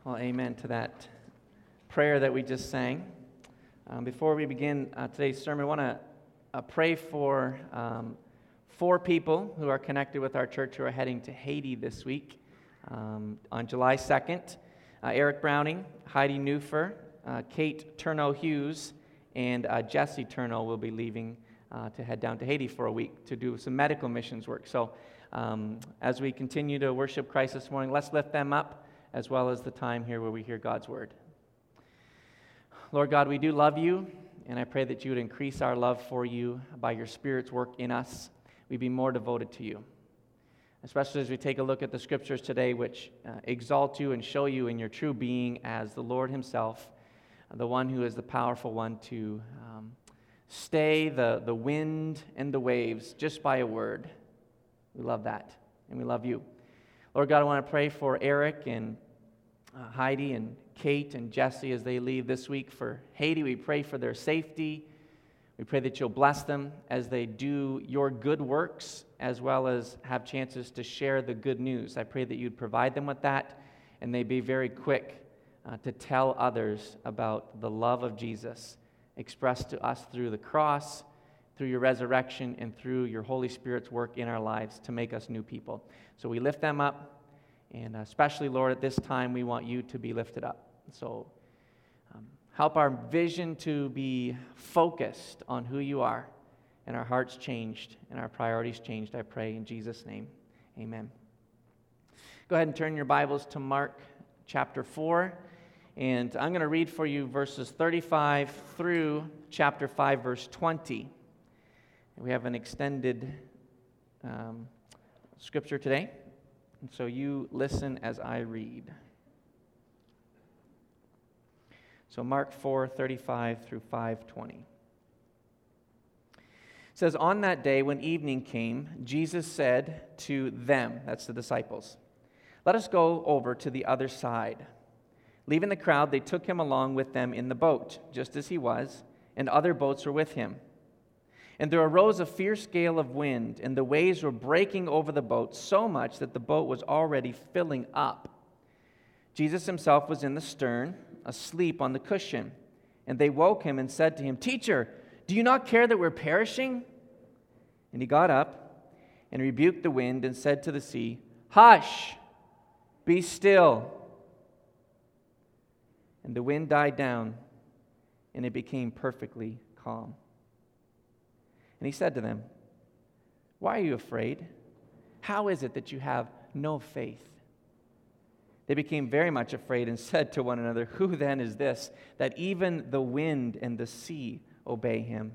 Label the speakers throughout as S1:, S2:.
S1: Well, amen to that prayer that we just sang. Before we begin today's sermon, I want to pray for 4 people who are connected with our church who are heading to Haiti this week. On July 2nd, Eric Browning, Heidi Newfer, Kate Turno-Hughes, and Jesse Turno will be leaving to head down to Haiti for a week to do some medical missions work. So as we continue to worship Christ this morning, let's lift them up, as well as the time here where we hear God's word. Lord God, we do love you, and I pray that you would increase our love for you by your Spirit's work in us. We'd be more devoted to you, especially as we take a look at the scriptures today, which exalt you and show you in your true being as the Lord himself, the one who is the powerful one to stay the wind and the waves just by a word. We love that, and we love you. Lord God, I want to pray for Eric and Heidi and Kate and Jesse as they leave this week for Haiti. We pray for their safety. We pray that you'll bless them as they do your good works, as well as have chances to share the good news. I pray that you'd provide them with that, and they be very quick to tell others about the love of Jesus expressed to us through the cross, through your resurrection, and through your Holy Spirit's work in our lives to make us new people. So we lift them up. And especially, Lord, at this time, we want you to be lifted up. So help our vision to be focused on who you are, and our hearts changed, and our priorities changed, I pray in Jesus' name. Amen. Go ahead and turn your Bibles to Mark chapter 4. And I'm going to read for you verses 35 through chapter 5, verse 20. We have an extended scripture today. And so you listen as I read. So Mark 4:35 through 5:20. It says, "On that day when evening came, Jesus said to them," that's the disciples, "Let us go over to the other side." Leaving the crowd, they took him along with them in the boat, just as he was, and other boats were with him. And there arose a fierce gale of wind, and the waves were breaking over the boat so much that the boat was already filling up. Jesus himself was in the stern, asleep on the cushion. And they woke him and said to him, "Teacher, do you not care that we're perishing?" And he got up and rebuked the wind and said to the sea, "Hush, be still." And the wind died down, and it became perfectly calm. And he said to them, "Why are you afraid? How is it that you have no faith?" They became very much afraid and said to one another, "Who then is this, that even the wind and the sea obey him?"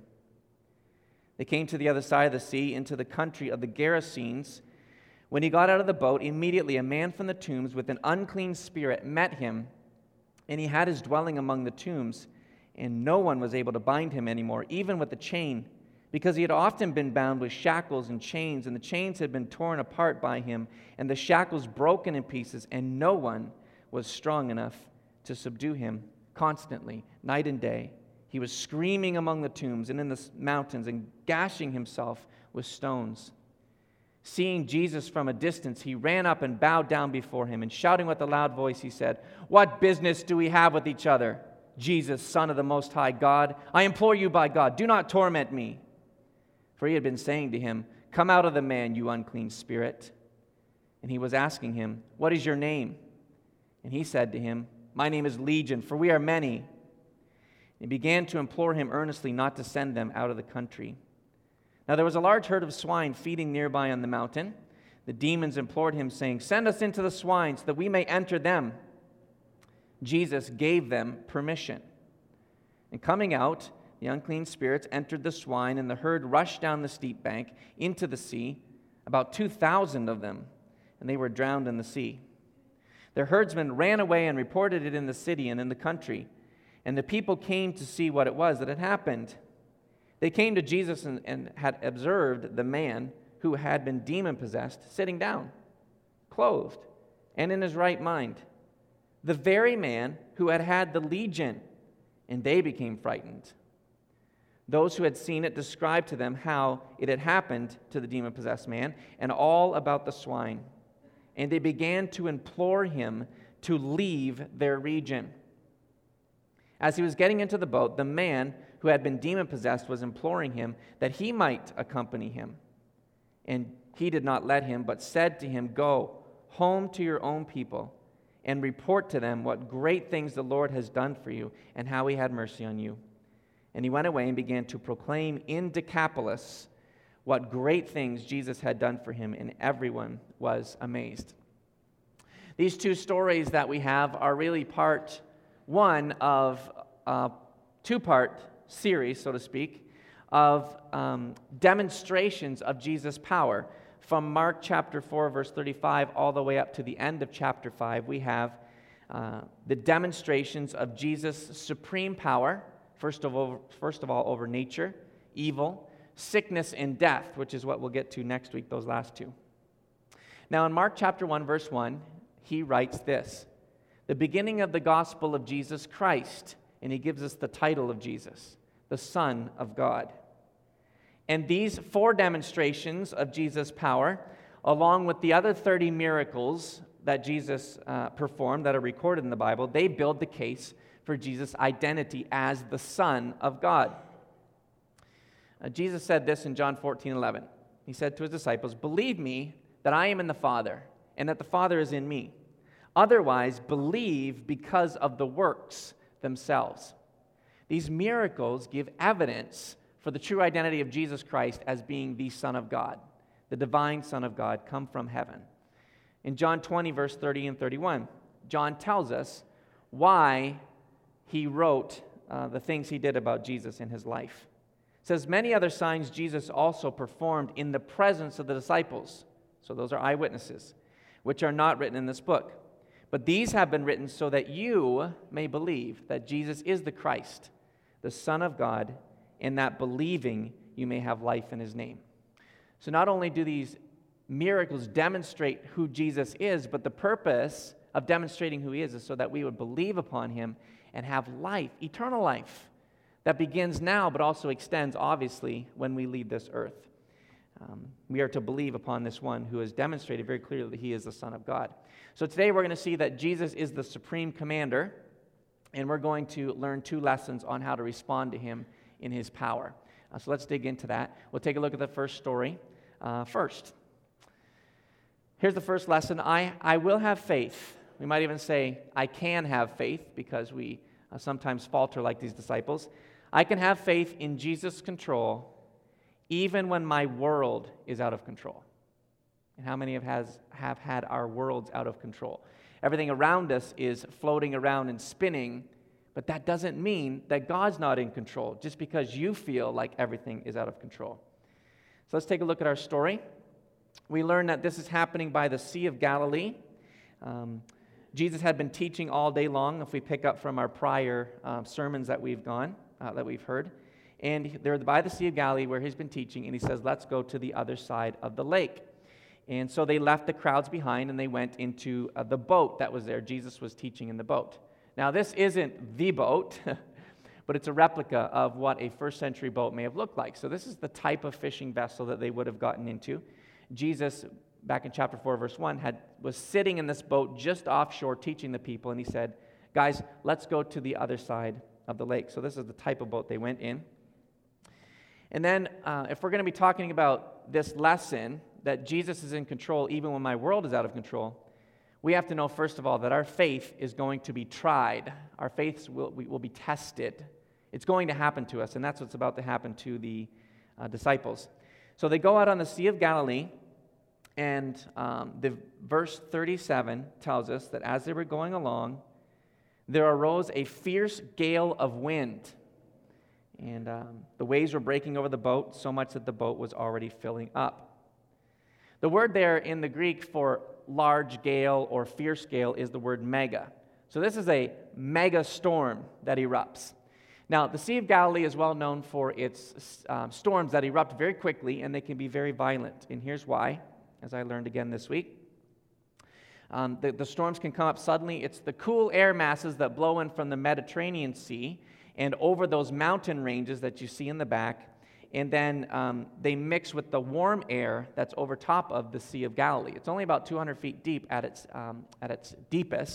S1: They came to the other side of the sea, into the country of the Gerasenes. When he got out of the boat, immediately a man from the tombs with an unclean spirit met him, and he had his dwelling among the tombs, and no one was able to bind him anymore, even with a chain, because he had often been bound with shackles and chains, and the chains had been torn apart by him, and the shackles broken in pieces, and no one was strong enough to subdue him. Constantly, night and day, he was screaming among the tombs and in the mountains, and gashing himself with stones. Seeing Jesus from a distance, he ran up and bowed down before him, and shouting with a loud voice, he said, "What business do we have with each other? Jesus, Son of the Most High God, I implore you by God, do not torment me." For he had been saying to him, "Come out of the man, you unclean spirit." And he was asking him, "What is your name?" And he said to him, "My name is Legion, for we are many." And he began to implore him earnestly not to send them out of the country. Now there was a large herd of swine feeding nearby on the mountain. The demons implored him, saying, "Send us into the swine, so that we may enter them." Jesus gave them permission. And coming out, the unclean spirits entered the swine, and the herd rushed down the steep bank into the sea, about 2,000 of them, and they were drowned in the sea. Their herdsmen ran away and reported it in the city and in the country, and the people came to see what it was that had happened. They came to Jesus and had observed the man who had been demon-possessed sitting down, clothed, and in his right mind, the very man who had had the legion, and they became frightened. Those who had seen it described to them how it had happened to the demon-possessed man, and all about the swine. And they began to implore him to leave their region. As he was getting into the boat, the man who had been demon-possessed was imploring him that he might accompany him. And he did not let him, but said to him, "Go home to your own people and report to them what great things the Lord has done for you and how he had mercy on you." And he went away and began to proclaim in Decapolis what great things Jesus had done for him, and everyone was amazed. These two stories that we have are really part one of a two-part series, so to speak, of demonstrations of Jesus' power. From Mark chapter 4, verse 35, all the way up to the end of chapter 5, we have the demonstrations of Jesus' supreme power, first of all over nature, evil, sickness, and death, which is what we'll get to next week, those last two. Now, in Mark chapter 1, verse 1, he writes this: the beginning of the gospel of Jesus Christ, and he gives us the title of Jesus, the Son of God. And these four demonstrations of Jesus' power, along with the other 30 miracles that Jesus performed that are recorded in the Bible, they build the case for Jesus' identity as the Son of God. Jesus said this in John 14:11. He said to his disciples, "Believe me that I am in the Father, and that the Father is in me. Otherwise, believe because of the works themselves." These miracles give evidence for the true identity of Jesus Christ as being the Son of God, the divine Son of God, come from heaven. In John 20, verse 30 and 31, John tells us why he wrote the things he did about Jesus in his life. It says, "Many other signs Jesus also performed in the presence of the disciples." So those are eyewitnesses, "which are not written in this book. But these have been written so that you may believe that Jesus is the Christ, the Son of God, and that believing you may have life in his name." So not only do these miracles demonstrate who Jesus is, but the purpose of demonstrating who he is so that we would believe upon him and have life, eternal life, that begins now but also extends, obviously, when we leave this earth. We are to believe upon this one who has demonstrated very clearly that he is the Son of God. So today we're going to see that Jesus is the supreme commander, and we're going to learn two lessons on how to respond to him in his power. So let's dig into that. We'll take a look at the first story first. Here's the first lesson. I will have faith. We might even say, I can have faith, because we sometimes falter like these disciples. I can have faith in Jesus' control even when my world is out of control. And how many have had our worlds out of control? Everything around us is floating around and spinning, but that doesn't mean that God's not in control, just because you feel like everything is out of control. So let's take a look at our story. We learn that this is happening by the Sea of Galilee. Jesus had been teaching all day long, if we pick up from our prior sermons that we've heard. And they're by the Sea of Galilee where he's been teaching, and he says, let's go to the other side of the lake. And so they left the crowds behind, and they went into the boat that was there. Jesus was teaching in the boat. Now, this isn't the boat, but it's a replica of what a first century boat may have looked like. So this is the type of fishing vessel that they would have gotten into. Jesus, back in chapter 4, verse 1, was sitting in this boat just offshore teaching the people, and he said, guys, let's go to the other side of the lake. So this is the type of boat they went in. And then if we're going to be talking about this lesson, that Jesus is in control even when my world is out of control, we have to know, first of all, that our faith is going to be tried. Our faith will be tested. It's going to happen to us, and that's what's about to happen to the disciples. So they go out on the Sea of Galilee, and the verse 37 tells us that as they were going along, there arose a fierce gale of wind. And the waves were breaking over the boat so much that the boat was already filling up. The word there in the Greek for large gale or fierce gale is the word mega. So this is a mega storm that erupts. Now, the Sea of Galilee is well known for its storms that erupt very quickly, and they can be very violent. And here's why, as I learned again this week. The storms can come up suddenly. It's the cool air masses that blow in from the Mediterranean Sea and over those mountain ranges that you see in the back, and then they mix with the warm air that's over top of the Sea of Galilee. It's only about 200 feet deep at its deepest,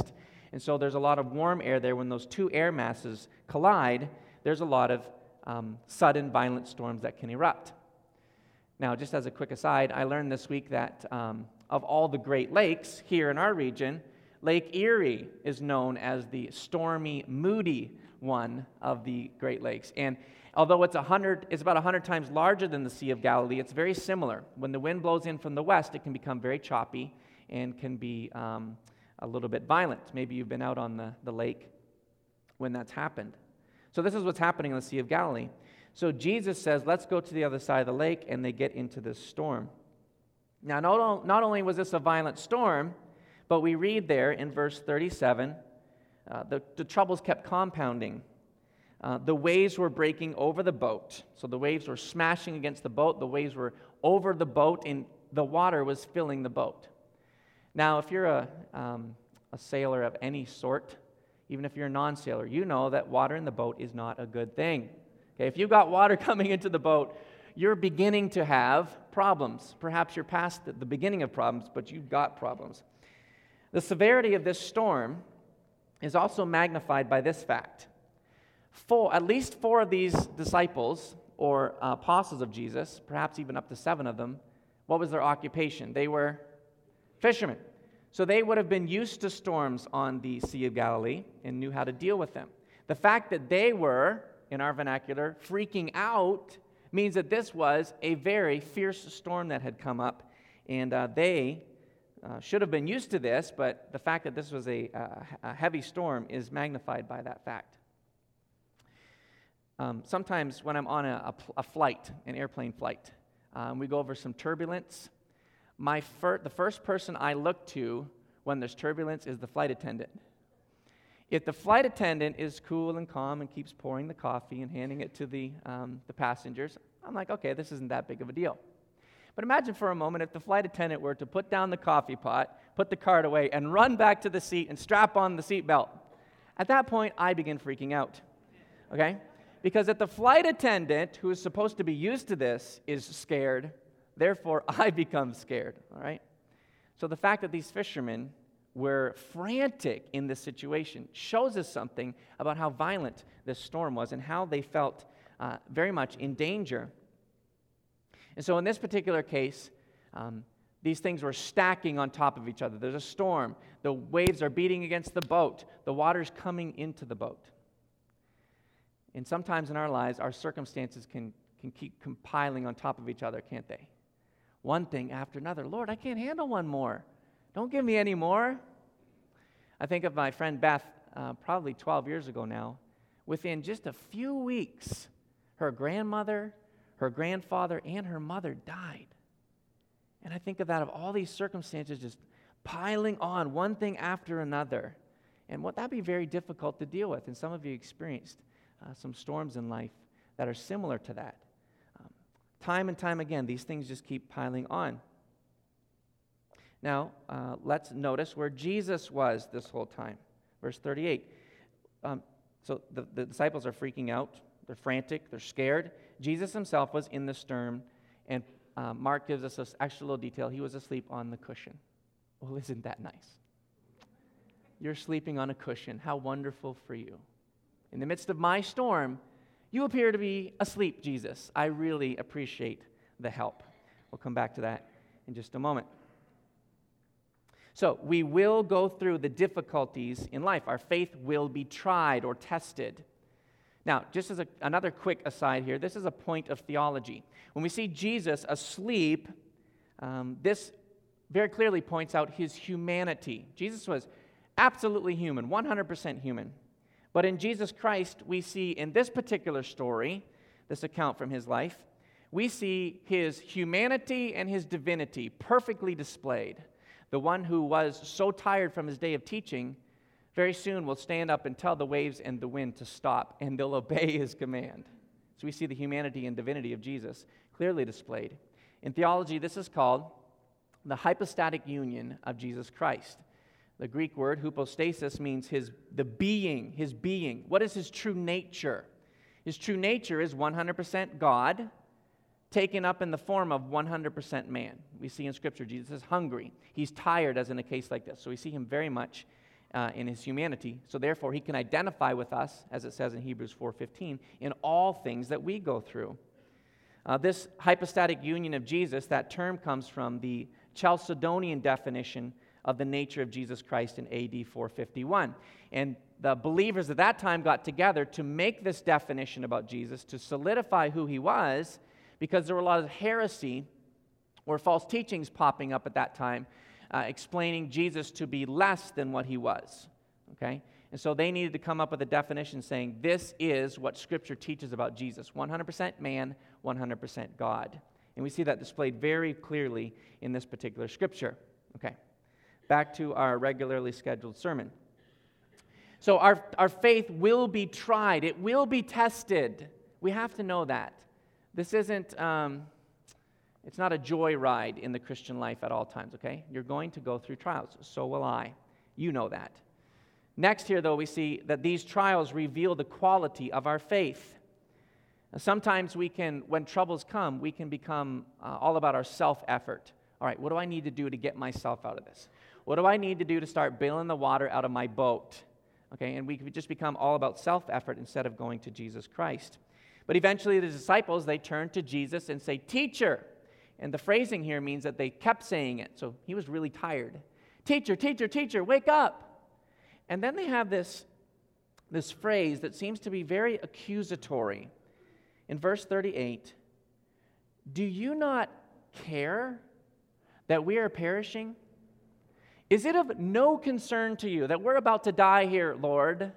S1: And so there's a lot of warm air there. When those two air masses collide, there's a lot of sudden violent storms that can erupt. Now, just as a quick aside, I learned this week that of all the Great Lakes here in our region, Lake Erie is known as the stormy, moody one of the Great Lakes. And although it's about 100 times larger than the Sea of Galilee, it's very similar. When the wind blows in from the west, it can become very choppy and can be a little bit violent. Maybe you've been out on the lake when that's happened. So this is what's happening in the Sea of Galilee. So Jesus says, let's go to the other side of the lake, and they get into this storm. Now, not only was this a violent storm, but we read there in verse 37, the troubles kept compounding. The waves were breaking over the boat. So the waves were smashing against the boat. The waves were over the boat, and the water was filling the boat. Now, if you're a sailor of any sort, even if you're a non-sailor, you know that water in the boat is not a good thing. Okay, if you've got water coming into the boat, you're beginning to have problems. Perhaps you're past the beginning of problems, but you've got problems. The severity of this storm is also magnified by this fact. At least 4 of these disciples, or apostles of Jesus, perhaps even up to 7 of them, what was their occupation? They were fishermen. So they would have been used to storms on the Sea of Galilee and knew how to deal with them. The fact that they were, in our vernacular, freaking out means that this was a very fierce storm that had come up, and they should have been used to this, but the fact that this was a heavy storm is magnified by that fact. Sometimes when I'm on a flight, an airplane flight, we go over some turbulence. The first person I look to when there's turbulence is the flight attendant. If the flight attendant is cool and calm and keeps pouring the coffee and handing it to the passengers, I'm like, okay, this isn't that big of a deal. But imagine for a moment if the flight attendant were to put down the coffee pot, put the card away, and run back to the seat and strap on the seatbelt. At that point, I begin freaking out, okay? Because if the flight attendant, who is supposed to be used to this, is scared, therefore I become scared, all right? So the fact that these fishermen were frantic in this situation shows us something about how violent this storm was and how they felt very much in danger. And so in this particular case, these things were stacking on top of each other. There's a storm. The waves are beating against the boat. The water's coming into the boat. And sometimes in our lives, our circumstances can keep compiling on top of each other, can't they? One thing after another. Lord, I can't handle one more. Don't give me any more. I think of my friend Beth, probably 12 years ago now. Within just a few weeks, her grandmother, her grandfather, and her mother died. And I think of that, of all these circumstances just piling on, one thing after another. And that'd be very difficult to deal with. And some of you experienced some storms in life that are similar to that. Time and time again, these things just keep piling on. Now, let's notice where Jesus was this whole time. Verse 38. So the disciples are freaking out. They're frantic. They're scared. Jesus himself was in the stern, and Mark gives us this extra little detail. He was asleep on the cushion. Well, isn't that nice? You're sleeping on a cushion. How wonderful for you. In the midst of my storm, you appear to be asleep, Jesus. I really appreciate the help. We'll come back to that in just a moment. So we will go through the difficulties in life. Our faith will be tried or tested. Now, just as another quick aside here, this is a point of theology. When we see Jesus asleep, this very clearly points out his humanity. Jesus was absolutely human, 100% human. But in Jesus Christ, we see in this particular story, this account from his life, we see his humanity and his divinity perfectly displayed. The one who was so tired from his day of teaching very soon will stand up and tell the waves and the wind to stop, and they'll obey his command. So we see the humanity and divinity of Jesus clearly displayed. In theology, this is called the hypostatic union of Jesus Christ. The Greek word hypostasis means his being. What is his true nature? His true nature is 100% God, taken up in the form of 100% man. We see in Scripture Jesus is hungry. He's tired, as in a case like this. So we see him very much in his humanity. So therefore, he can identify with us, as it says in Hebrews 4:15, in all things that we go through. This hypostatic union of Jesus, that term comes from the Chalcedonian definition of the nature of Jesus Christ in AD 451. And the believers at that time got together to make this definition about Jesus, to solidify who he was, because there were a lot of heresy or false teachings popping up at that time, explaining Jesus to be less than what he was. Okay? And so they needed to come up with a definition saying, this is what Scripture teaches about Jesus. 100% man, 100% God. And we see that displayed very clearly in this particular Scripture. Okay. Back to our regularly scheduled sermon. So our faith will be tried. It will be tested. We have to know that. This isn't, it's not a joy ride in the Christian life at all times, okay? You're going to go through trials. So will I. You know that. Next here, though, we see that these trials reveal the quality of our faith. Now, sometimes when troubles come, we can become all about our self-effort. All right, what do I need to do to get myself out of this? What do I need to do to start bailing the water out of my boat? Okay, and we could just become all about self-effort instead of going to Jesus Christ. But eventually the disciples, they turned to Jesus and say, "Teacher." And the phrasing here means that they kept saying it. So he was really tired. "Teacher, teacher, teacher, wake up." And then they have this phrase that seems to be very accusatory. In verse 38, "Do you not care that we are perishing? Is it of no concern to you that we're about to die here, Lord?"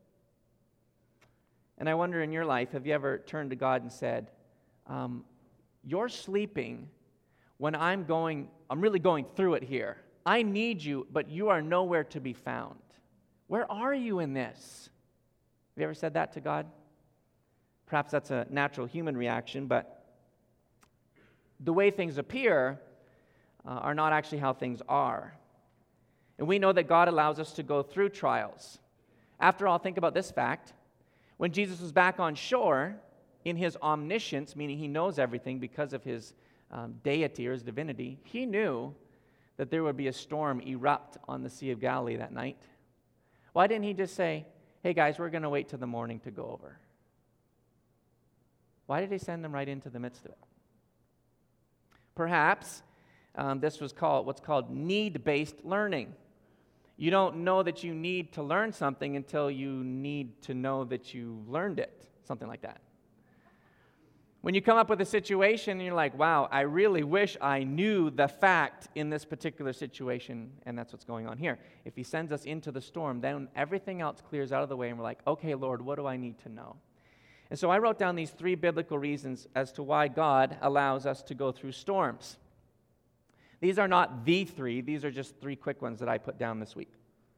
S1: And I wonder in your life, have you ever turned to God and said, "You're sleeping when I'm really going through it here. I need you, but you are nowhere to be found. Where are you in this?" Have you ever said that to God? Perhaps that's a natural human reaction, but the way things appear are not actually how things are. And we know that God allows us to go through trials. After all, think about this fact. When Jesus was back on shore, in his omniscience, meaning he knows everything because of his deity or his divinity, he knew that there would be a storm erupt on the Sea of Galilee that night. Why didn't he just say, "Hey guys, we're going to wait till the morning to go over"? Why did he send them right into the midst of it? Perhaps this was what's called need-based learning. You don't know that you need to learn something until you need to know that you learned it, something like that. When you come up with a situation and you're like, "Wow, I really wish I knew the fact in this particular situation," and that's what's going on here. If he sends us into the storm, then everything else clears out of the way and we're like, "Okay, Lord, what do I need to know?" And so I wrote down these 3 biblical reasons as to why God allows us to go through storms. These are not the 3. These are just 3 quick ones that I put down this week.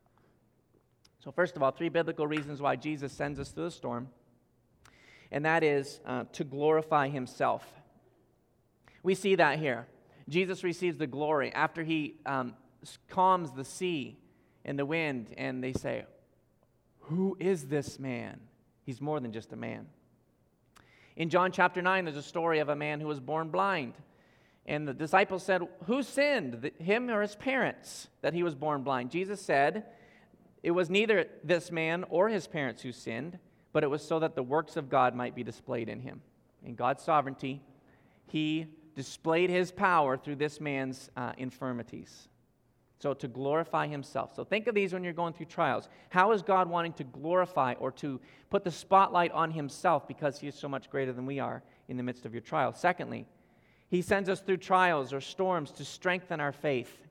S1: So first of all, 3 biblical reasons why Jesus sends us through the storm. And that is to glorify himself. We see that here. Jesus receives the glory after he calms the sea and the wind, and they say, "Who is this man?" He's more than just a man. In John chapter 9, there's a story of a man who was born blind. And the disciples said, "Who sinned, him or his parents, that he was born blind?" Jesus said, "It was neither this man or his parents who sinned, but it was so that the works of God might be displayed in him." In God's sovereignty, he displayed his power through this man's infirmities. So to glorify himself. So think of these when you're going through trials. How is God wanting to glorify or to put the spotlight on himself because he is so much greater than we are in the midst of your trial? Secondly, he sends us through trials or storms to strengthen our faith.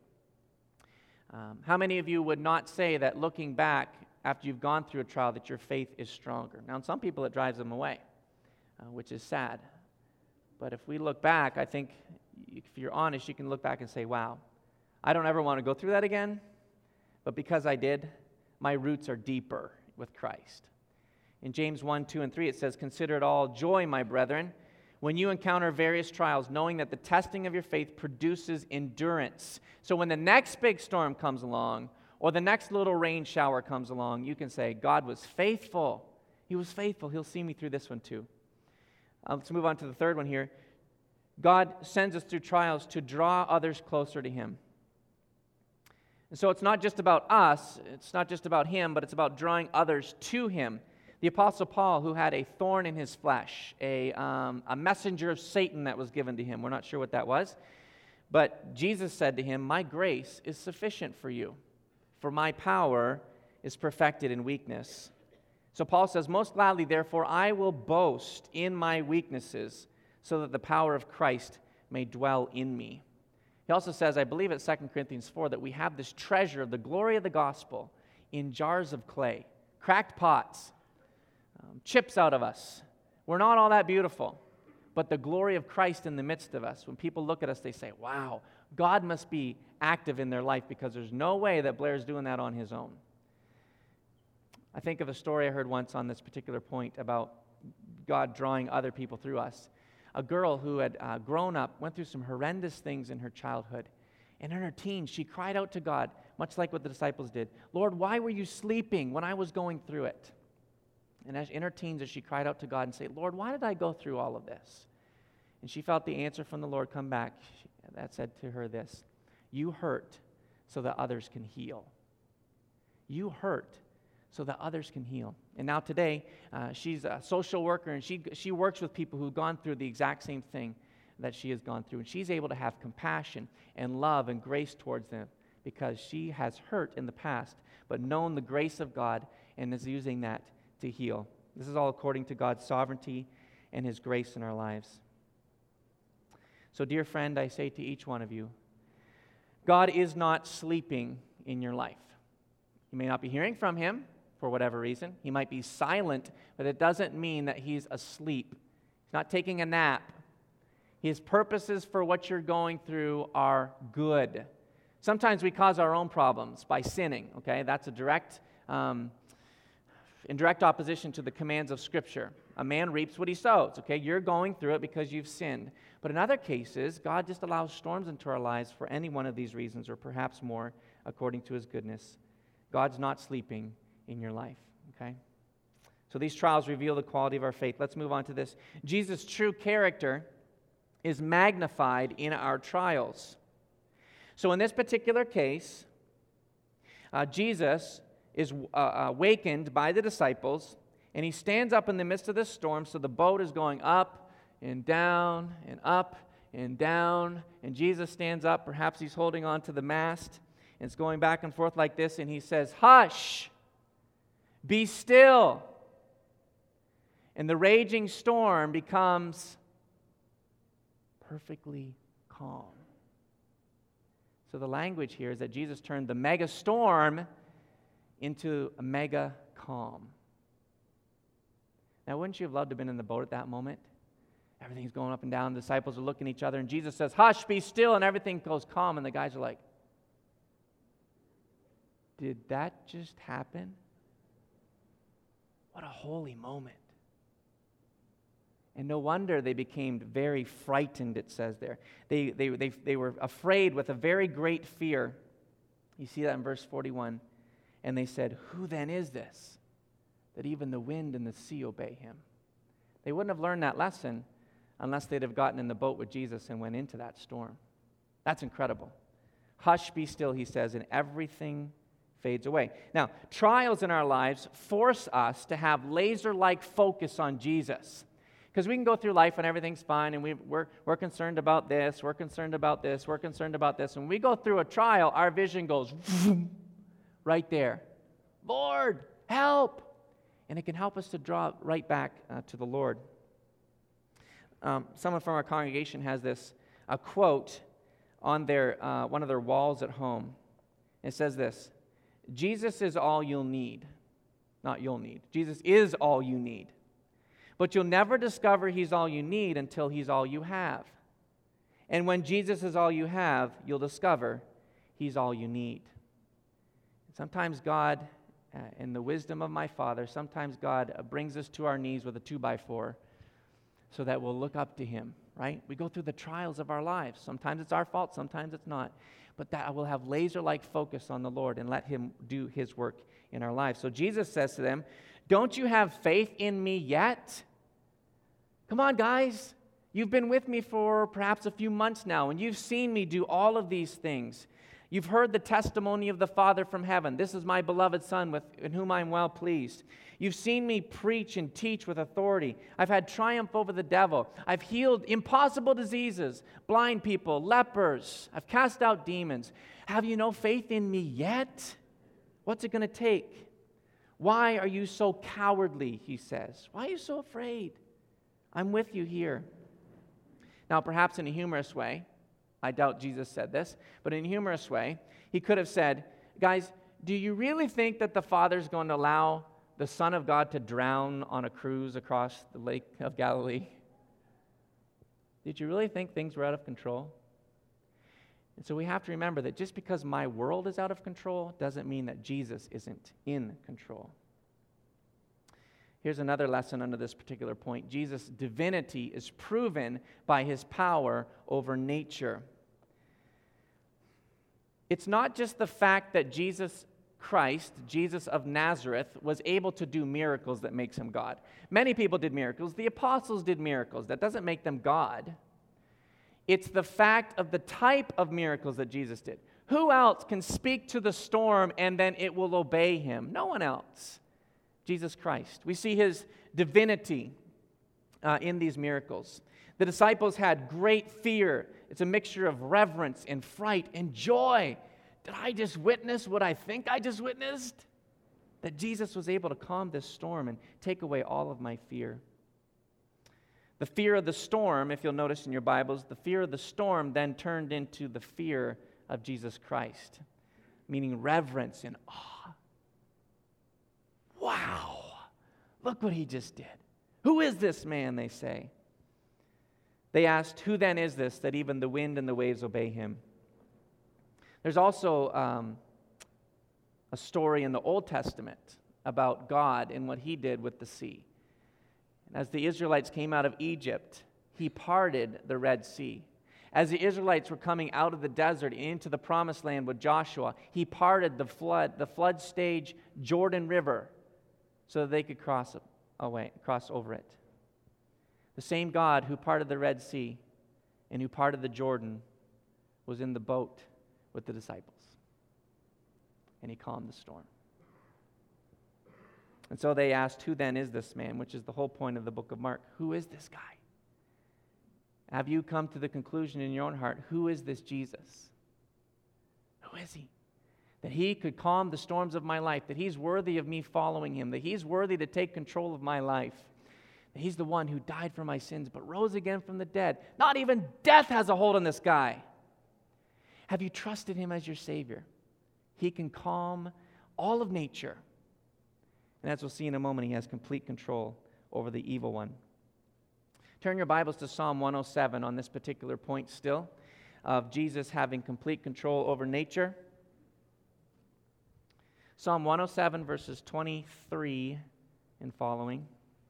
S1: How many of you would not say that looking back after you've gone through a trial that your faith is stronger? Now, in some people it drives them away, which is sad. But if we look back, I think if you're honest, you can look back and say, "Wow, I don't ever want to go through that again, but because I did, my roots are deeper with Christ." In James 1, 2, and 3, it says, "Consider it all joy, my brethren, when you encounter various trials, knowing that the testing of your faith produces endurance." So when the next big storm comes along, or the next little rain shower comes along, you can say, "God was faithful. He was faithful. He'll see me through this one too." Let's move on to the third one here. God sends us through trials to draw others closer to him. So it's not just about us, it's not just about him, but it's about drawing others to him. The Apostle Paul, who had a thorn in his flesh, a messenger of Satan that was given to him. We're not sure what that was. But Jesus said to him, "My grace is sufficient for you, for my power is perfected in weakness." So Paul says, "Most gladly, therefore, I will boast in my weaknesses, so that the power of Christ may dwell in me." He also says, I believe it's 2 Corinthians 4, that we have this treasure of the glory of the gospel in jars of clay, cracked pots, chips out of us. We're not all that beautiful, but the glory of Christ in the midst of us. When people look at us, they say, wow, God must be active in their life, because there's no way that Blair's doing that on his own. I think of a story I heard once on this particular point about God drawing other people through us. A girl who had grown up, went through some horrendous things in her childhood. And in her teens, she cried out to God, much like what the disciples did. "Lord, why were you sleeping when I was going through it?" And in her teens, as she cried out to God and said, "Lord, why did I go through all of this?" And she felt the answer from the Lord come back. That said to her this: "You hurt so that others can heal." You hurt so that others can heal. And now today, she's a social worker, and she works with people who've gone through the exact same thing that she has gone through. And she's able to have compassion and love and grace towards them, because she has hurt in the past, but known the grace of God and is using that to heal. This is all according to God's sovereignty and his grace in our lives. So, dear friend, I say to each one of you, God is not sleeping in your life. You may not be hearing from him for whatever reason. He might be silent, but it doesn't mean that he's asleep. He's not taking a nap. His purposes for what you're going through are good. Sometimes we cause our own problems by sinning, okay? That's a in direct opposition to the commands of Scripture. A man reaps what he sows, okay? You're going through it because you've sinned. But in other cases, God just allows storms into our lives for any one of these reasons, or perhaps more, according to his goodness. God's not sleeping in your life, okay? So these trials reveal the quality of our faith. Let's move on to this. Jesus' true character is magnified in our trials. So in this particular case, Jesus is awakened by the disciples, and he stands up in the midst of this storm. So the boat is going up and down and up and down, and Jesus stands up. Perhaps he's holding on to the mast, and it's going back and forth like this, and he says, "Hush, be still." And the raging storm becomes perfectly calm. So the language here is that Jesus turned the mega storm into a mega calm. Now, wouldn't you have loved to have been in the boat at that moment? Everything's going up and down. The disciples are looking at each other, and Jesus says, "Hush, be still," and everything goes calm, and the guys are like, did that just happen? What a holy moment. And no wonder they became very frightened, it says there. They were afraid with a very great fear. You see that in verse 41. And they said, "Who then is this, that even the wind and the sea obey him?" They wouldn't have learned that lesson unless they'd have gotten in the boat with Jesus and went into that storm. That's incredible. "Hush, be still," he says, and everything fades away. Now, trials in our lives force us to have laser-like focus on Jesus. Because we can go through life and everything's fine, and we're concerned about this, we're concerned about this, we're concerned about this. When we go through a trial, our vision goes right there. Lord, help! And it can help us to draw right back to the Lord. Someone from our congregation has a quote on one of their walls at home. It says this: "Jesus is all you'll need." Not you'll need. Jesus is all you need. But you'll never discover he's all you need until he's all you have. And when Jesus is all you have, you'll discover he's all you need. Sometimes God, in the wisdom of my Father, sometimes God brings us to our knees with a 2x4 so that we'll look up to him, right? We go through the trials of our lives. Sometimes it's our fault, sometimes it's not. But that we'll have laser-like focus on the Lord and let him do his work in our lives. So Jesus says to them, "Don't you have faith in me yet?" Come on, guys. You've been with me for perhaps a few months now, and you've seen me do all of these things. You've heard the testimony of the Father from heaven. This is my beloved Son in whom I am well pleased. You've seen me preach and teach with authority. I've had triumph over the devil. I've healed impossible diseases, blind people, lepers. I've cast out demons. Have you no faith in me yet? What's it going to take? Why are you so cowardly, he says. Why are you so afraid? I'm with you here. Now, perhaps in a humorous way, I doubt Jesus said this, but in a humorous way, he could have said, guys, do you really think that the Father's going to allow the Son of God to drown on a cruise across the Lake of Galilee? Did you really think things were out of control? And so we have to remember that just because my world is out of control doesn't mean that Jesus isn't in control. Here's another lesson under this particular point. Jesus' divinity is proven by his power over nature. It's not just the fact that Jesus Christ, Jesus of Nazareth, was able to do miracles that makes him God. Many people did miracles. The apostles did miracles. That doesn't make them God. It's the fact of the type of miracles that Jesus did. Who else can speak to the storm and then it will obey him? No one else. Jesus Christ. We see his divinity in these miracles. The disciples had great fear. It's a mixture of reverence and fright and joy. Did I just witness what I think I just witnessed? That Jesus was able to calm this storm and take away all of my fear. The fear of the storm, if you'll notice in your Bibles, the fear of the storm then turned into the fear of Jesus Christ, meaning reverence and awe. Wow, look what he just did. Who is this man, they say. They asked, who then is this that even the wind and the waves obey him? There's also a story in the Old Testament about God and what he did with the sea. And as the Israelites came out of Egypt, he parted the Red Sea. As the Israelites were coming out of the desert into the promised land with Joshua, he parted the flood stage Jordan River so that they could cross over it. The same God who parted the Red Sea and who parted the Jordan was in the boat with the disciples. And he calmed the storm. And so they asked, who then is this man? Which is the whole point of the book of Mark. Who is this guy? Have you come to the conclusion in your own heart, who is this Jesus? Who is he? That he could calm the storms of my life, that he's worthy of me following him, that he's worthy to take control of my life. He's the one who died for my sins but rose again from the dead. Not even death has a hold on this guy. Have you trusted him as your Savior? He can calm all of nature. And as we'll see in a moment, he has complete control over the evil one. Turn your Bibles to Psalm 107 on this particular point still, of Jesus having complete control over nature. Psalm 107, verses 23 and following.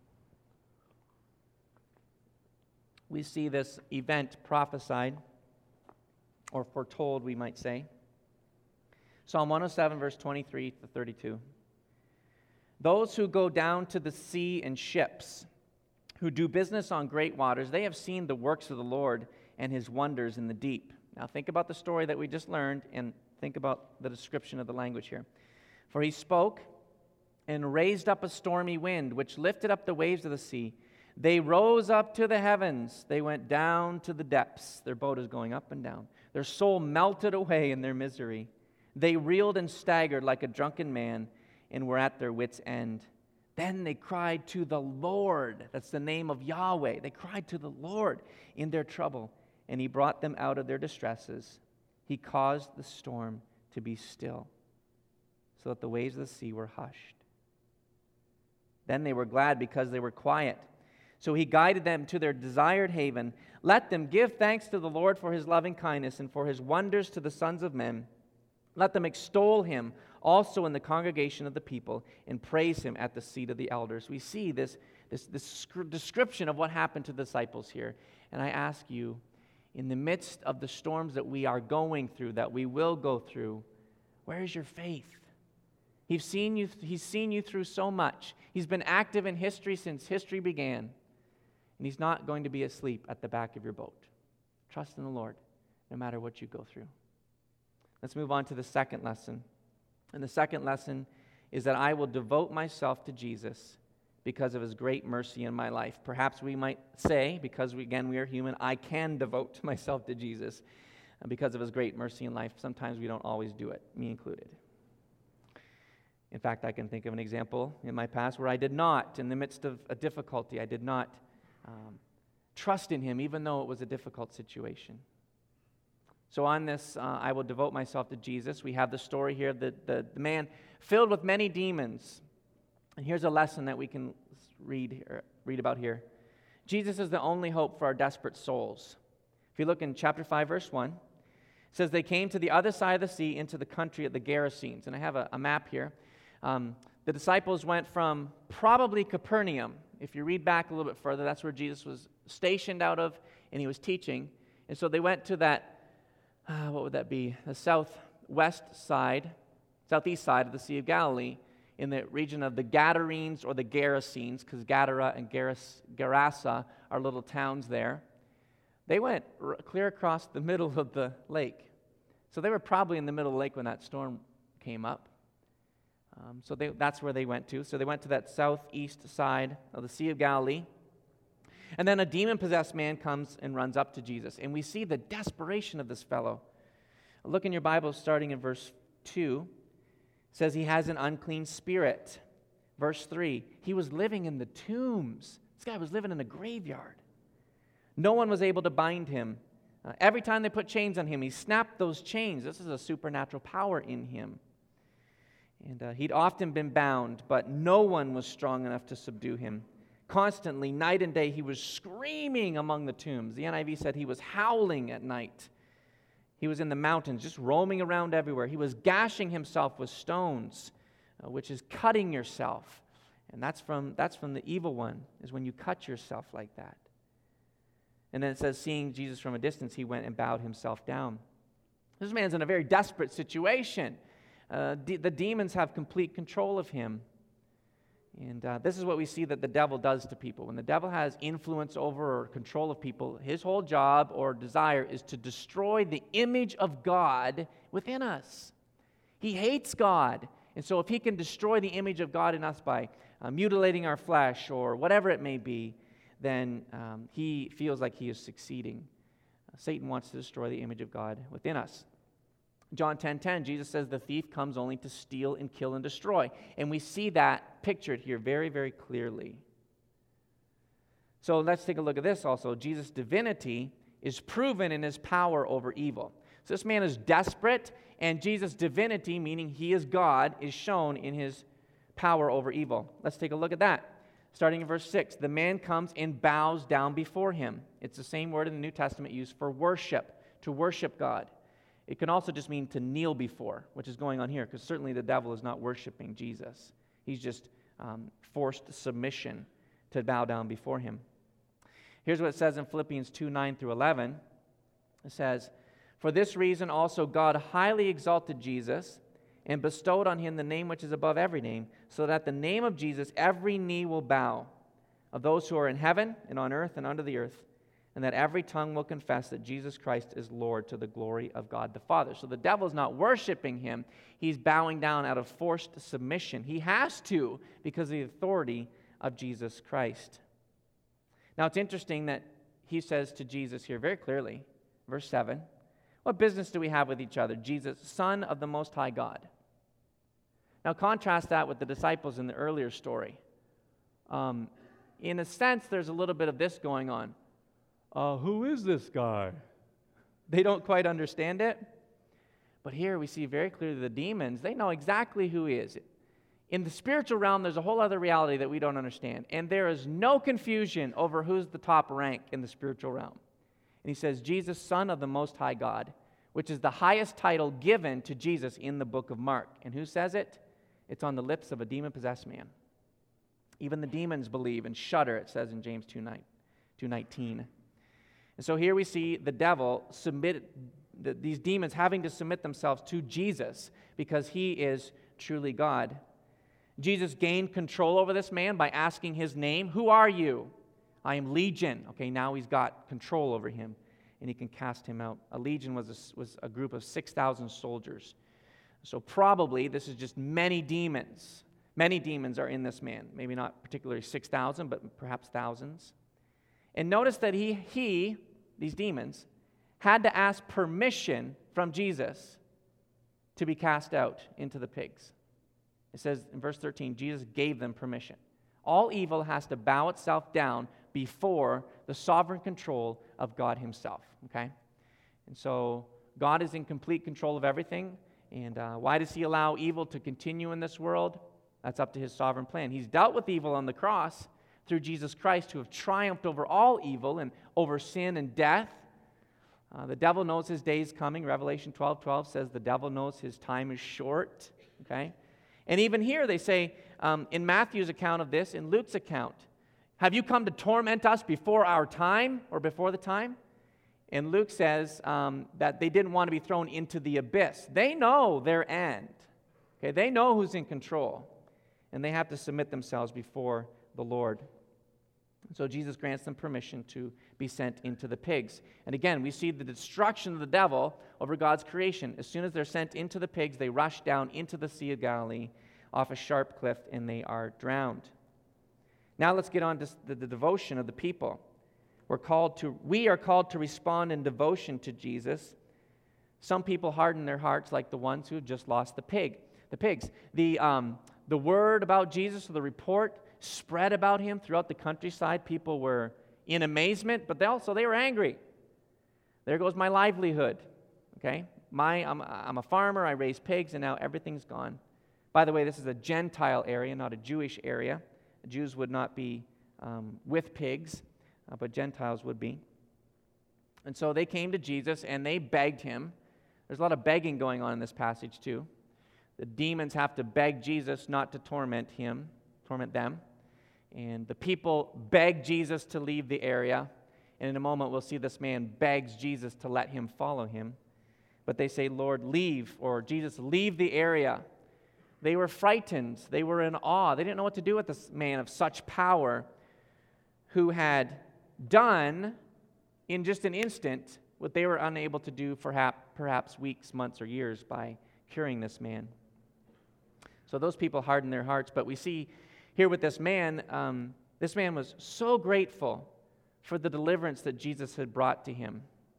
S1: We see this event prophesied, or foretold, we might say. Psalm 107, verse 23 to 32. Those who go down to the sea in ships, who do business on great waters, they have seen the works of the Lord and his wonders in the deep. Now think about the story that we just learned and think about the description of the language here. For he spoke and raised up a stormy wind, which lifted up the waves of the sea. They rose up to the heavens. They went down to the depths. Their boat is going up and down. Their soul melted away in their misery. They reeled and staggered like a drunken man and were at their wits' end. Then they cried to the Lord. That's the name of Yahweh. They cried to the Lord in their trouble, and he brought them out of their distresses. He caused the storm to be still, so that the waves of the sea were hushed. Then they were glad because they were quiet. So he guided them to their desired haven. Let them give thanks to the Lord for his loving kindness and for his wonders to the sons of men. Let them extol him also in the congregation of the people and praise him at the seat of the elders. We see this description of what happened to the disciples here. And I ask you, in the midst of the storms that we are going through, that we will go through, where is your faith? He's seen you through so much. He's been active in history since history began. And he's not going to be asleep at the back of your boat. Trust in the Lord, no matter what you go through. Let's move on to the second lesson. And the second lesson is that I will devote myself to Jesus because of his great mercy in my life. Perhaps we might say, because we are human, I can devote myself to Jesus because of his great mercy in life. Sometimes we don't always do it, me included. In fact, I can think of an example in my past where I did not, in the midst of a difficulty, I did not trust in him, even though it was a difficult situation. So on this, I will devote myself to Jesus. We have the story here, the man filled with many demons. And here's a lesson that we can read about here. Jesus is the only hope for our desperate souls. If you look in chapter 5, verse 1, it says, they came to the other side of the sea into the country of the Gerasenes. And I have a map here. The disciples went from probably Capernaum. If you read back a little bit further, that's where Jesus was stationed out of, and he was teaching. And so they went to that, what would that be? The southeast side of the Sea of Galilee, in the region of the Gadarenes or the Gerasenes, because Gadara and Gerasa are little towns there. They went clear across the middle of the lake. So they were probably in the middle of the lake when that storm came up. That's where they went to. So they went to that southeast side of the Sea of Galilee. And then a demon-possessed man comes and runs up to Jesus. And we see the desperation of this fellow. Look in your Bible, starting in verse 2. It says he has an unclean spirit. Verse 3, he was living in the tombs. This guy was living in a graveyard. No one was able to bind him. Every time they put chains on him, he snapped those chains. This is a supernatural power in him. And he'd often been bound, but no one was strong enough to subdue him. Constantly, night and day, he was screaming among the tombs. The NIV said he was howling at night. He was in the mountains, just roaming around everywhere. He was gashing himself with stones, which is cutting yourself. And that's from the evil one, is when you cut yourself like that. And then it says, seeing Jesus from a distance, he went and bowed himself down. This man's in a very desperate situation. The demons have complete control of him. And this is what we see that the devil does to people. When the devil has influence over or control of people, his whole job or desire is to destroy the image of God within us. He hates God. And so if he can destroy the image of God in us by mutilating our flesh or whatever it may be, then he feels like he is succeeding. Satan wants to destroy the image of God within us. John 10:10, Jesus says the thief comes only to steal and kill and destroy. And we see that pictured here very, very clearly. So let's take a look at this also. Jesus' divinity is proven in his power over evil. So this man is desperate, and Jesus' divinity, meaning he is God, is shown in his power over evil. Let's take a look at that. Starting in verse 6, the man comes and bows down before him. It's the same word in the New Testament used for worship, to worship God. It can also just mean to kneel before, which is going on here, because certainly the devil is not worshiping Jesus. He's just forced submission to bow down before him. Here's what it says in Philippians 2:9 through 11. It says, for this reason also God highly exalted Jesus and bestowed on him the name which is above every name, so that at the name of Jesus every knee will bow, of those who are in heaven and on earth and under the earth, and that every tongue will confess that Jesus Christ is Lord, to the glory of God the Father. So the devil is not worshiping him. He's bowing down out of forced submission. He has to, because of the authority of Jesus Christ. Now it's interesting that he says to Jesus here very clearly, verse 7, what business do we have with each other? Jesus, Son of the Most High God. Now contrast that with the disciples in the earlier story. In a sense, there's a little bit of this going on. Who is this guy? They don't quite understand it. But here we see very clearly the demons, they know exactly who he is. In the spiritual realm, there's a whole other reality that we don't understand. And there is no confusion over who's the top rank in the spiritual realm. And he says, Jesus, Son of the Most High God, which is the highest title given to Jesus in the book of Mark. And who says it? It's on the lips of a demon-possessed man. Even the demons believe and shudder, it says in James 2:19. And so here we see the devil these demons having to submit themselves to Jesus because he is truly God. Jesus gained control over this man by asking his name. Who are you? I am Legion. Okay, now he's got control over him. and he can cast him out. A legion was a group of 6,000 soldiers. So probably this is just many demons. Many demons are in this man. Maybe not particularly 6,000, but perhaps thousands. And notice that these demons, had to ask permission from Jesus to be cast out into the pigs. It says in verse 13, Jesus gave them permission. All evil has to bow itself down before the sovereign control of God himself, okay? And so God is in complete control of everything. And why does he allow evil to continue in this world? That's up to his sovereign plan. He's dealt with evil on the cross through Jesus Christ, who have triumphed over all evil and over sin and death. The devil knows his day is coming. Revelation 12:12 says the devil knows his time is short, okay? And even here they say, in Matthew's account of this, in Luke's account, have you come to torment us before our time or before the time? And Luke says that they didn't want to be thrown into the abyss. They know their end. Okay, they know who's in control. And they have to submit themselves before the Lord. So Jesus grants them permission to be sent into the pigs. And again, we see the destruction of the devil over God's creation. As soon as they're sent into the pigs, they rush down into the Sea of Galilee off a sharp cliff, and they are drowned. Now let's get on to the devotion of the people. We are called to respond in devotion to Jesus. Some people harden their hearts like the ones who have just lost the pigs. The word about Jesus, or the report, spread about him throughout the countryside. People were in amazement, but they were angry. There goes my livelihood. Okay, I'm a farmer. I raise pigs, and now everything's gone. By the way, this is a Gentile area, not a Jewish area. The Jews would not be with pigs, but Gentiles would be. And so they came to Jesus and they begged him. There's a lot of begging going on in this passage too. The demons have to beg Jesus not to torment them. And the people beg Jesus to leave the area. And in a moment we'll see this man begs Jesus to let him follow him. But they say, Lord, leave, or Jesus, leave the area. They were frightened. They were in awe. They didn't know what to do with this man of such power who had done in just an instant what they were unable to do for perhaps weeks, months, or years by curing this man. So those people hardened their hearts. But we see here with this man was so grateful for the deliverance that Jesus had brought to him.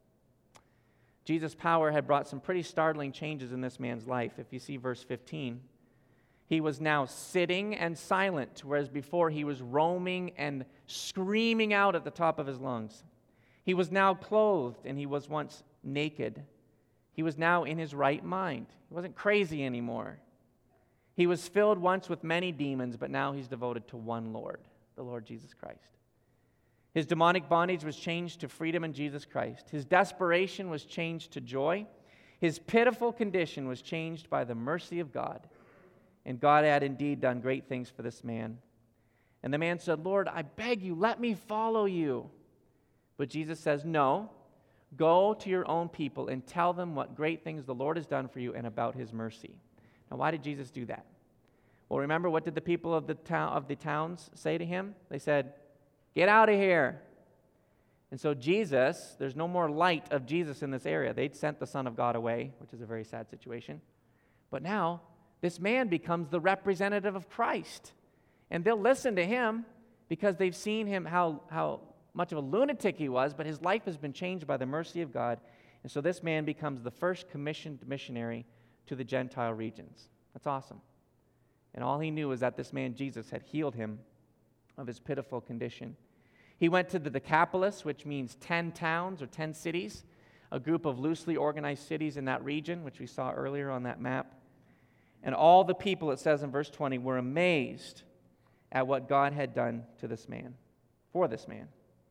S1: Jesus' power had brought some pretty startling changes in this man's life. If you see verse 15, he was now sitting and silent, whereas before he was roaming and screaming out at the top of his lungs. He was now clothed, and he was once naked. He was now in his right mind. He wasn't crazy anymore. He was filled once with many demons, but now he's devoted to one Lord, the Lord Jesus Christ. His demonic bondage was changed to freedom in Jesus Christ. His desperation was changed to joy. His pitiful condition was changed by the mercy of God. And God had indeed done great things for this man. And the man said, Lord, I beg you, let me follow you. But Jesus says, no, go to your own people and tell them what great things the Lord has done for you and about his mercy. Now, why did Jesus do that? Well, remember, what did the people of the towns say to him? They said, get out of here. And so Jesus, there's no more light of Jesus in this area. They'd sent the Son of God away, which is a very sad situation. But now, this man becomes the representative of Christ. And they'll listen to him because they've seen him, how much of a lunatic he was, but his life has been changed by the mercy of God. And so this man becomes the first commissioned missionary to the Gentile regions. That's awesome. And all he knew was that this man, Jesus, had healed him of his pitiful condition. He went to the Decapolis, which means 10 towns or 10 cities, a group of loosely organized cities in that region, which we saw earlier on that map. And all the people, it says in verse 20, were amazed at what God had done to this man, for this man.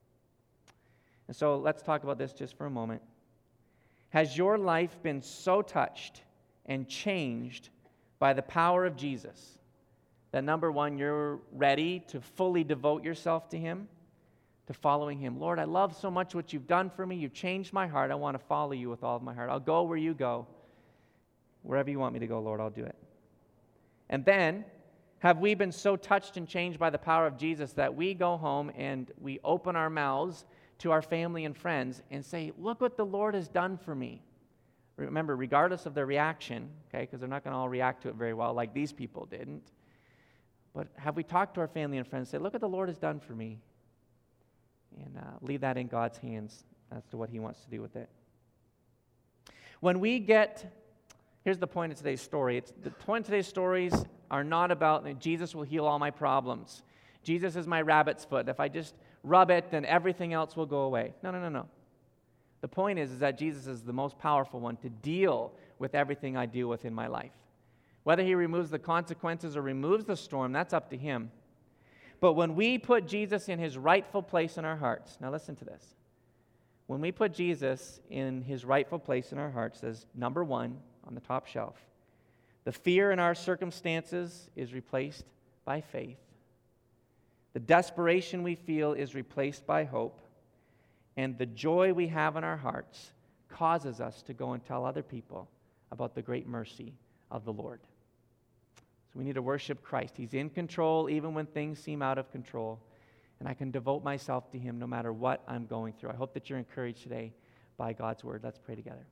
S1: And so let's talk about this just for a moment. Has your life been so touched and changed by the power of Jesus that, number one, you're ready to fully devote yourself to him, to following him? Lord, I love so much what you've done for me. You've changed my heart. I want to follow you with all of my heart. I'll go where you go. Wherever you want me to go, Lord, I'll do it. And then, have we been so touched and changed by the power of Jesus that we go home and we open our mouths to our family and friends and say, look what the Lord has done for me. Remember, regardless of their reaction, okay, because they're not going to all react to it very well like these people didn't. But have we talked to our family and friends and say, look what the Lord has done for me? And leave that in God's hands as to what He wants to do with it. When we get, here's the point of today's story. The point of today's stories are not about Jesus will heal all my problems. Jesus is my rabbit's foot. If I just rub it, then everything else will go away. No. The point is that Jesus is the most powerful one to deal with everything I deal with in my life. Whether He removes the consequences or removes the storm, that's up to Him. But when we put Jesus in His rightful place in our hearts, now listen to this. When we put Jesus in His rightful place in our hearts as number one on the top shelf, the fear in our circumstances is replaced by faith. The desperation we feel is replaced by hope. And the joy we have in our hearts causes us to go and tell other people about the great mercy of the Lord. So we need to worship Christ. He's in control even when things seem out of control. And I can devote myself to Him no matter what I'm going through. I hope that you're encouraged today by God's Word. Let's pray together.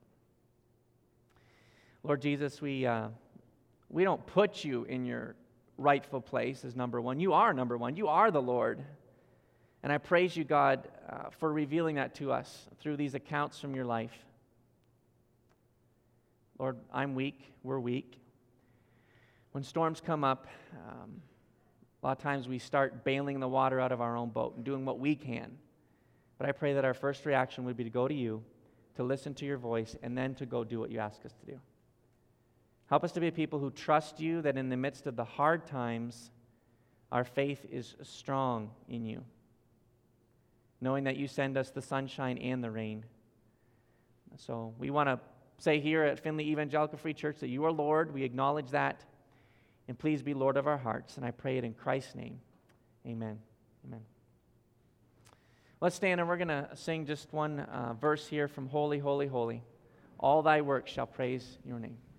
S1: Lord Jesus, we don't put You in Your rightful place as number one. You are number one. You are the Lord. And I praise You, God, for revealing that to us through these accounts from Your life. Lord, I'm weak. We're weak. When storms come up, a lot of times we start bailing the water out of our own boat and doing what we can. But I pray that our first reaction would be to go to You, to listen to Your voice, and then to go do what You ask us to do. Help us to be a people who trust You, that in the midst of the hard times, our faith is strong in You, knowing that You send us the sunshine and the rain. So we want to say here at Findlay Evangelical Free Church that You are Lord. We acknowledge that. And please be Lord of our hearts. And I pray it in Christ's name. Amen. Amen. Let's stand and we're going to sing just one verse here from Holy, Holy, Holy. All Thy works shall praise Your name.